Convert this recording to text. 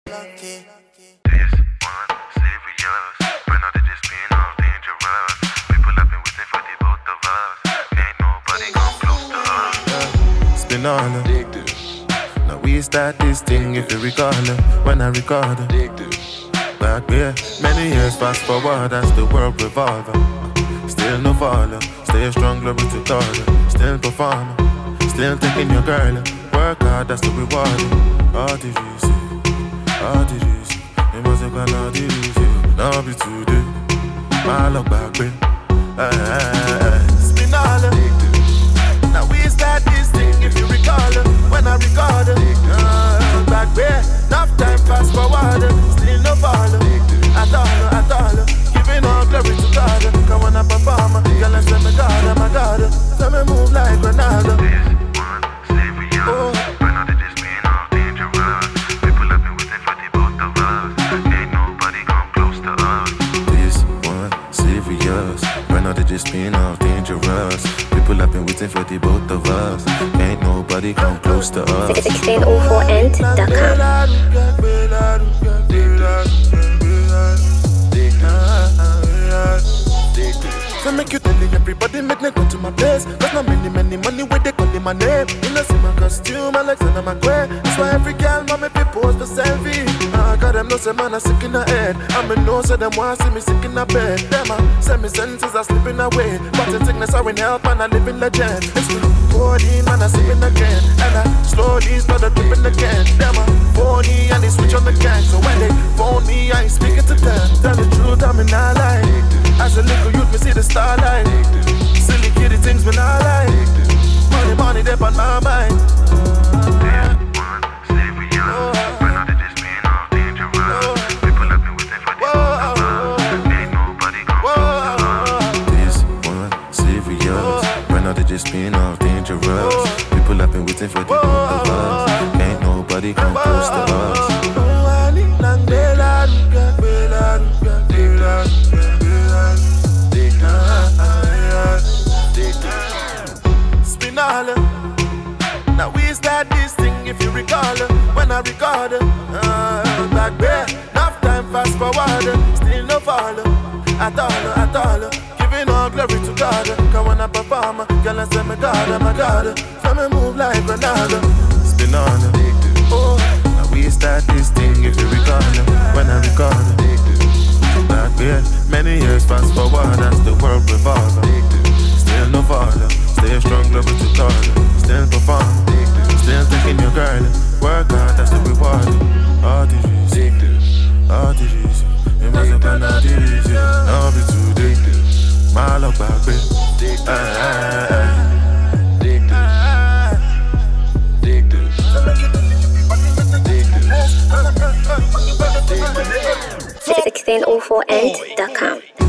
Now we start this thing if you recall it, when I record it. Back there, many years fast forward as the world revolves. Still no follow, stay strong, glory to God. Still performing, still taking your girl. Work hard, that's the reward. All the reason, it wasn't gonna all the reason. Now be today, my luck back there. Spin all it. Now we start this thing if you recall it, when I record it. Back there, enough time fast forward. Still no follow, at all. Giving all glory to God. Come on and perform, girl and say my God. Tell me move like Ronaldo. This one, Sylvia. Right now they just being all dangerous. People have been waiting for the both of us. Ain't nobody come close to us. This one, serious. Right now they just being all dangerous. People have been waiting for the both of us. Ain't nobody come close to us. 1604end.com. So make you telling everybody make me go to my place. Cause not many money where they calling my name. You know see my costume, my legs and my square. That's why every girl want me pose for selfie. Cause them know say man I sick in the head. I me know say them want see me sick in the bed. Them say me senses are slipping away. But the sickness are in health man I live in legend. It's me 14 man I sipping again. And I slowly started tripping again. Them phony and they switch on the gang. So when they phone me I ain't speaking to them. Tell the truth I'm in a lie. As a little youth me see the starlight. Silly kitty things when I like. Money, they on my mind. This one, Sylvia. Right now they just being all dangerous. People have been waiting for the both of us. Ain't nobody come close to us. This one, serious. Right now they just being all dangerous. People have been waiting for the both of us. Ain't nobody come close to us. Now we start this thing if you recall it, when I record it. Back there, enough time fast forward. Still no follow, at all. Giving all glory to God. Come on and perform, girl and say my God. Tell me move like Ronaldo. Spin on it. Now we start this thing if you recall it, when I record it. Back there, many years fast forward as the world revolves. Still no follow, stay strong, glory to God. Still perform, still taking your girl. Work hard, that's the reward. All the reason, it wasn't gonna all the reason. Now be today, my luck back there. 1604end.com.